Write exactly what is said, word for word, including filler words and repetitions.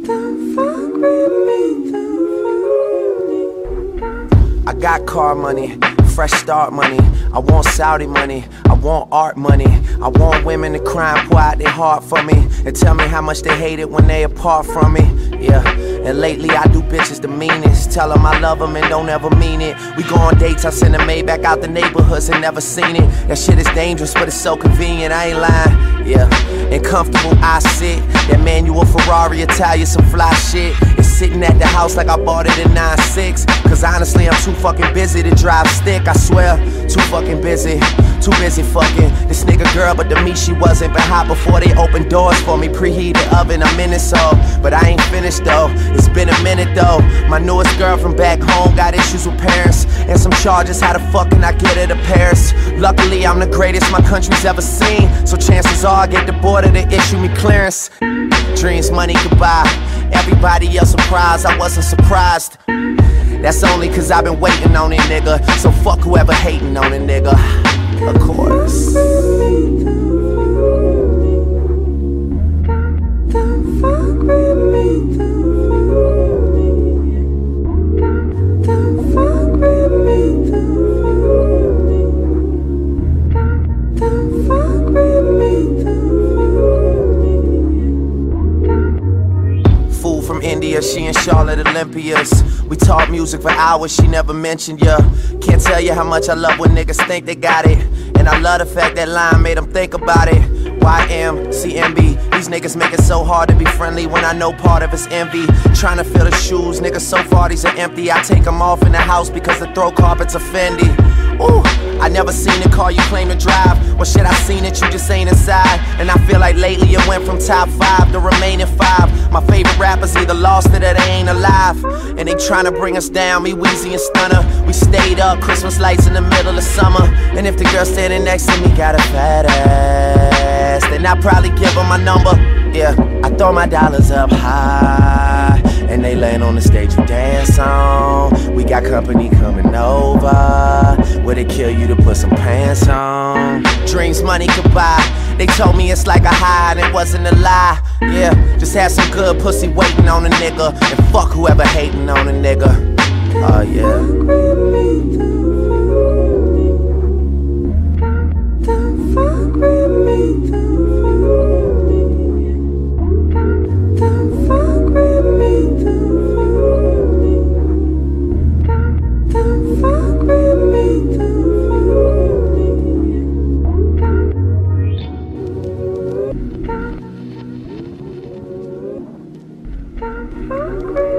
I got car money, fresh start money. I want Saudi money, I want art money. I want women to cry and pour out their heart for me and tell me how much they hate it when they apart from me. Yeah, and lately I do bitches the meanest. Tell them I love them and don't ever mean it. We go on dates, I send a maid back out the neighborhoods and never seen it. That shit is dangerous, but it's so convenient, I ain't lying. Yeah, and comfortable I sit. That manual Ferrari, Italian, some fly shit. It's sitting at the house like I bought it in nine six. Cause honestly, I'm too fucking busy to drive stick, I swear. Too fucking busy, too busy fucking this nigga girl, but to me she wasn't. Been hot before they opened doors for me, preheated oven, I'm in it so. But I ain't finished though, it's been a minute though. My newest girl from back home got issues with parents and some charges, how the fuck can I get her to Paris? Luckily I'm the greatest my country's ever seen, so chances are I get the border to issue me clearance. Dreams money could buy, everybody else surprised, I wasn't surprised. That's only cause I've been waiting on it, nigga. So fuck whoever hating on it, nigga. Of course. Fool from India, she in Charlotte Olympias. We talk music for hours, she never mentioned ya. Can't tell you how much I love when niggas think they got it. And I love the fact that line made them think about it. Y M C M B, these niggas make it so hard to be friendly when I know part of it's envy. Trying to fill the shoes, niggas so far these are empty. I take them off in the house because the throw carpet's are Fendi. Ooh, I never seen the car you claim to drive. Well shit, I seen it, you just ain't inside. And I feel like lately it went from top five to remaining five. My favorite rappers either lost it or they ain't alive. And they tryna bring us down, me, Weezy and Stunner. We stayed up, Christmas lights in the middle of summer. And if the girl standing next to me got a fat ass, then I'd probably give her my number. Yeah, I throw my dollars up high and they laying on the stage you dance on. We got company coming over. Would it kill you to put some pants on? Dreams money could buy. They told me it's like a high and it wasn't a lie. Yeah, just had some good pussy waiting on a nigga. And fuck whoever hating on a nigga. Oh yeah. Thank you.